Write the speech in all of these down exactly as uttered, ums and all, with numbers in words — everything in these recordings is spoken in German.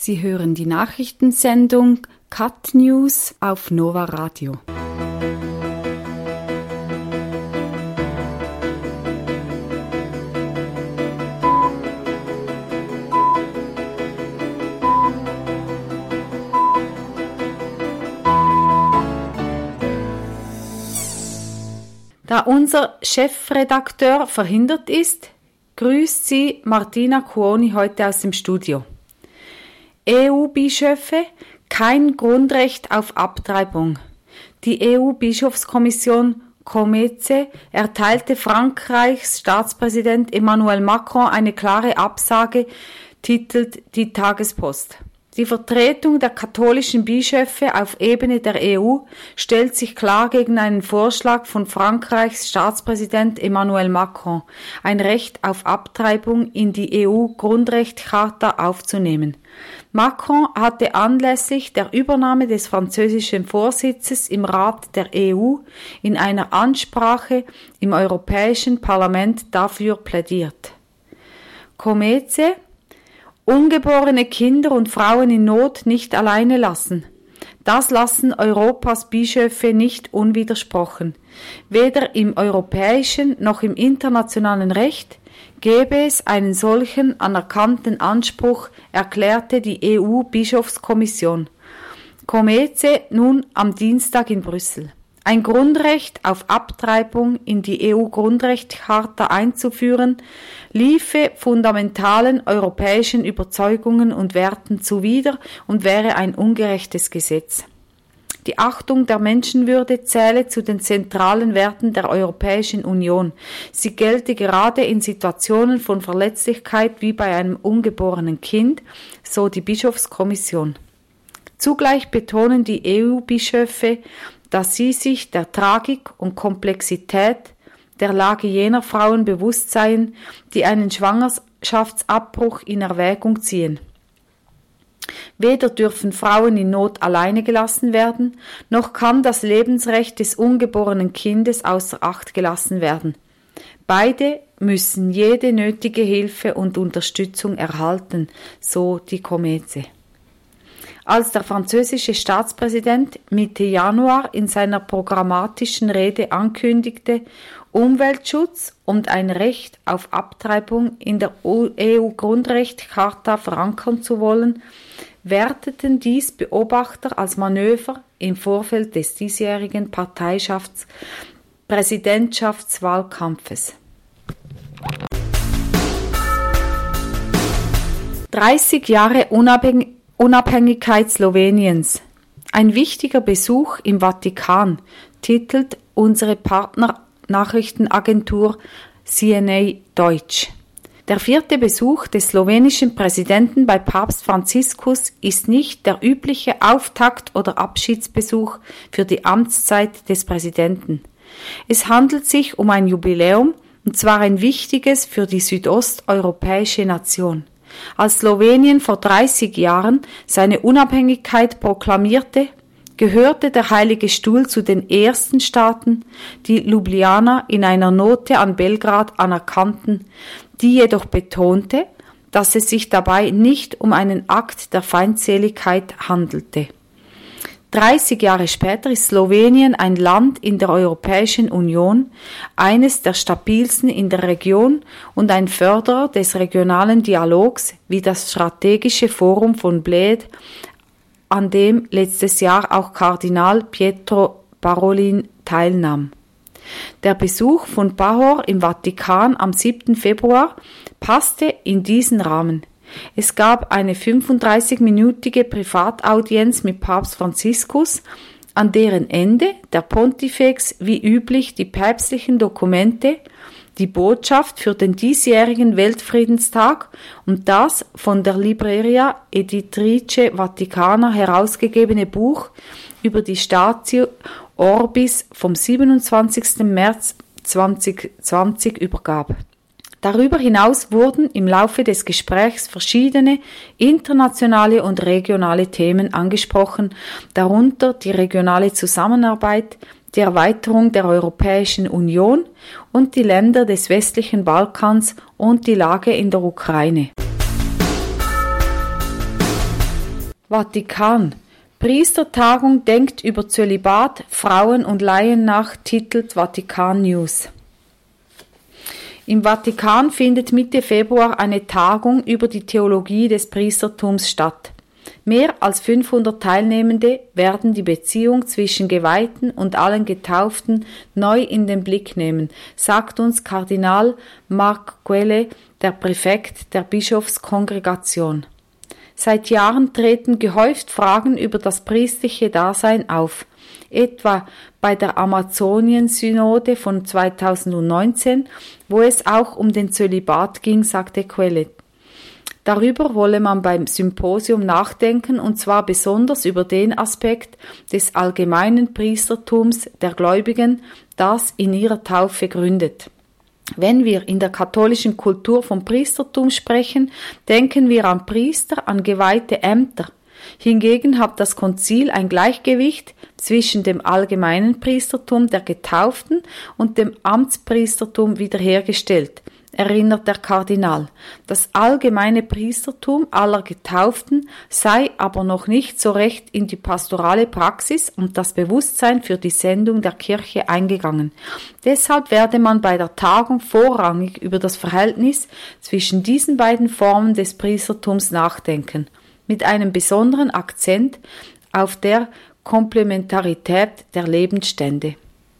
Sie hören die Nachrichtensendung Cut News auf Nova Radio. Da unser Chefredakteur verhindert ist, grüßt Sie Martina Cuoni heute aus dem Studio. E U-Bischöfe, kein Grundrecht auf Abtreibung. Die E U-Bischofskommission COMECE erteilte Frankreichs Staatspräsident Emmanuel Macron eine klare Absage, titelt die Tagespost. Die Vertretung der katholischen Bischöfe auf Ebene der E U stellt sich klar gegen einen Vorschlag von Frankreichs Staatspräsident Emmanuel Macron, ein Recht auf Abtreibung in die E U-Grundrechtecharta aufzunehmen. Macron hatte anlässlich der Übernahme des französischen Vorsitzes im Rat der E U in einer Ansprache im Europäischen Parlament dafür plädiert. COMECE: Ungeborene Kinder und Frauen in Not nicht alleine lassen. Das lassen Europas Bischöfe nicht unwidersprochen. Weder im europäischen noch im internationalen Recht gäbe es einen solchen anerkannten Anspruch, erklärte die E U-Bischofskommission. COMECE nun am Dienstag in Brüssel. Ein Grundrecht auf Abtreibung in die E U-Grundrechtecharta einzuführen, liefe fundamentalen europäischen Überzeugungen und Werten zuwider und wäre ein ungerechtes Gesetz. Die Achtung der Menschenwürde zähle zu den zentralen Werten der Europäischen Union. Sie gelte gerade in Situationen von Verletzlichkeit wie bei einem ungeborenen Kind, so die Bischofskommission. Zugleich betonen die E U-Bischöfe, dass sie sich der Tragik und Komplexität der Lage jener Frauen bewusst seien, die einen Schwangerschaftsabbruch in Erwägung ziehen. Weder dürfen Frauen in Not alleine gelassen werden, noch kann das Lebensrecht des ungeborenen Kindes außer Acht gelassen werden. Beide müssen jede nötige Hilfe und Unterstützung erhalten, so die COMECE. Als der französische Staatspräsident Mitte Januar in seiner programmatischen Rede ankündigte, Umweltschutz und ein Recht auf Abtreibung in der E U-Grundrechtecharta verankern zu wollen, werteten dies Beobachter als Manöver im Vorfeld des diesjährigen Parteischafts Präsidentschaftswahlkampfes. dreißig Jahre Unabhängigkeit Unabhängigkeit Sloweniens. Ein wichtiger Besuch im Vatikan, titelt unsere Partnernachrichtenagentur C N A Deutsch. Der vierte Besuch des slowenischen Präsidenten bei Papst Franziskus ist nicht der übliche Auftakt- oder Abschiedsbesuch für die Amtszeit des Präsidenten. Es handelt sich um ein Jubiläum, und zwar ein wichtiges für die südosteuropäische Nation. Als Slowenien vor dreißig Jahren seine Unabhängigkeit proklamierte, gehörte der Heilige Stuhl zu den ersten Staaten, die Ljubljana in einer Note an Belgrad anerkannten, die jedoch betonte, dass es sich dabei nicht um einen Akt der Feindseligkeit handelte. dreißig Jahre später ist Slowenien ein Land in der Europäischen Union, eines der stabilsten in der Region und ein Förderer des regionalen Dialogs wie das strategische Forum von Bled, an dem letztes Jahr auch Kardinal Pietro Parolin teilnahm. Der Besuch von Pahor im Vatikan am siebten Februar passte in diesen Rahmen. Es gab eine fünfunddreißigminütige Privataudienz mit Papst Franziskus, an deren Ende der Pontifex wie üblich die päpstlichen Dokumente, die Botschaft für den diesjährigen Weltfriedenstag und das von der Libreria Editrice Vaticana herausgegebene Buch über die Statio Orbis vom siebenundzwanzigsten März zweitausendzwanzig übergab. Darüber hinaus wurden im Laufe des Gesprächs verschiedene internationale und regionale Themen angesprochen, darunter die regionale Zusammenarbeit, die Erweiterung der Europäischen Union und die Länder des westlichen Balkans und die Lage in der Ukraine. Vatikan. Priestertagung denkt über Zölibat, Frauen und Laien nach, titelt Vatikan News. Im Vatikan findet Mitte Februar eine Tagung über die Theologie des Priestertums statt. Mehr als fünfhundert Teilnehmende werden die Beziehung zwischen Geweihten und allen Getauften neu in den Blick nehmen, sagt uns Kardinal Marc Quelle, der Präfekt der Bischofskongregation. Seit Jahren treten gehäuft Fragen über das priesterliche Dasein auf, etwa bei der Amazonien-Synode von zweitausendneunzehn, wo es auch um den Zölibat ging, sagte Quelle. Darüber wolle man beim Symposium nachdenken, und zwar besonders über den Aspekt des allgemeinen Priestertums der Gläubigen, das in ihrer Taufe gründet. Wenn wir in der katholischen Kultur vom Priestertum sprechen, denken wir an Priester, an geweihte Ämter. Hingegen hat das Konzil ein Gleichgewicht zwischen dem allgemeinen Priestertum der Getauften und dem Amtspriestertum wiederhergestellt, erinnert der Kardinal. Das allgemeine Priestertum aller Getauften sei aber noch nicht so recht in die pastorale Praxis und das Bewusstsein für die Sendung der Kirche eingegangen. Deshalb werde man bei der Tagung vorrangig über das Verhältnis zwischen diesen beiden Formen des Priestertums nachdenken, mit einem besonderen Akzent auf der Komplementarität der Lebensstände.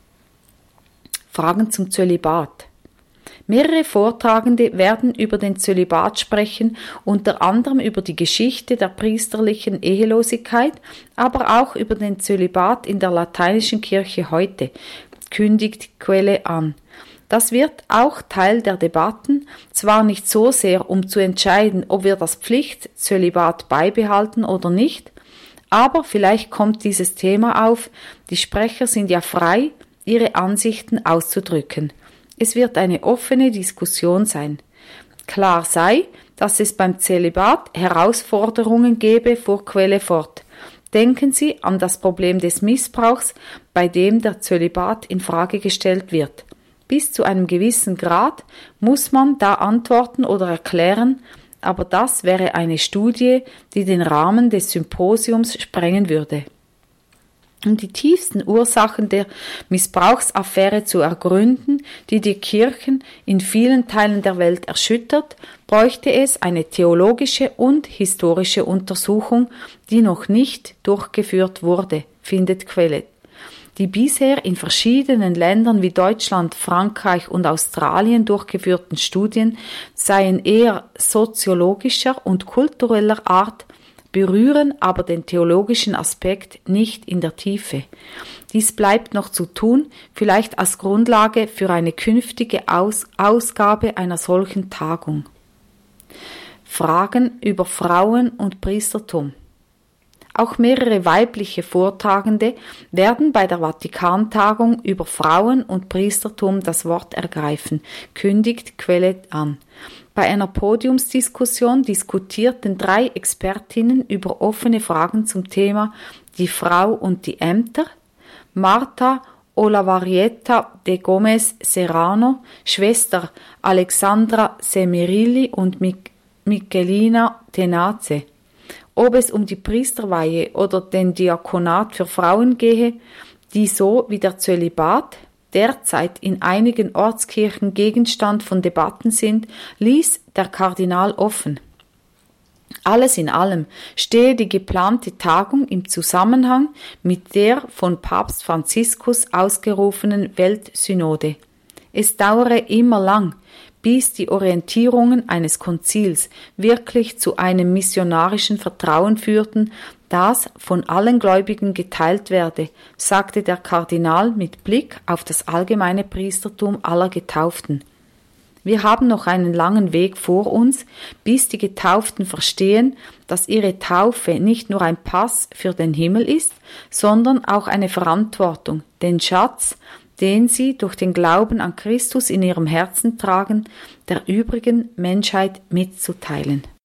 Fragen zum Zölibat. Mehrere Vortragende werden über den Zölibat sprechen, unter anderem über die Geschichte der priesterlichen Ehelosigkeit, aber auch über den Zölibat in der lateinischen Kirche heute, kündigt Quelle an. Das wird auch Teil der Debatten, zwar nicht so sehr, um zu entscheiden, ob wir das Pflichtzölibat beibehalten oder nicht, aber vielleicht kommt dieses Thema auf, die Sprecher sind ja frei, ihre Ansichten auszudrücken. Es wird eine offene Diskussion sein. Klar sei, dass es beim Zölibat Herausforderungen gebe, fuhr Quelle fort. Denken Sie an das Problem des Missbrauchs, bei dem der Zölibat in Frage gestellt wird. Bis zu einem gewissen Grad muss man da antworten oder erklären, aber das wäre eine Studie, die den Rahmen des Symposiums sprengen würde. Um die tiefsten Ursachen der Missbrauchsaffäre zu ergründen, die die Kirchen in vielen Teilen der Welt erschüttert, bräuchte es eine theologische und historische Untersuchung, die noch nicht durchgeführt wurde, findet Quelle. Die bisher in verschiedenen Ländern wie Deutschland, Frankreich und Australien durchgeführten Studien seien eher soziologischer und kultureller Art, berühren aber den theologischen Aspekt nicht in der Tiefe. Dies bleibt noch zu tun, vielleicht als Grundlage für eine künftige Aus- Ausgabe einer solchen Tagung. Fragen über Frauen und Priestertum. Auch mehrere weibliche Vortragende werden bei der Vatikantagung über Frauen und Priestertum das Wort ergreifen, kündigt Quelle an. Bei einer Podiumsdiskussion diskutierten drei Expertinnen über offene Fragen zum Thema die Frau und die Ämter. Marta Olavarieta de Gomez Serrano, Schwester Alexandra Semirilli und Michelina Tenace. Ob es um die Priesterweihe oder den Diakonat für Frauen gehe, die so wie der Zölibat derzeit in einigen Ortskirchen Gegenstand von Debatten sind, ließ der Kardinal offen. Alles in allem stehe die geplante Tagung im Zusammenhang mit der von Papst Franziskus ausgerufenen Weltsynode. Es dauere immer lang, bis die Orientierungen eines Konzils wirklich zu einem missionarischen Vertrauen führten, das von allen Gläubigen geteilt werde, sagte der Kardinal mit Blick auf das allgemeine Priestertum aller Getauften. Wir haben noch einen langen Weg vor uns, bis die Getauften verstehen, dass ihre Taufe nicht nur ein Pass für den Himmel ist, sondern auch eine Verantwortung, den Schatz, den sie durch den Glauben an Christus in ihrem Herzen tragen, der übrigen Menschheit mitzuteilen.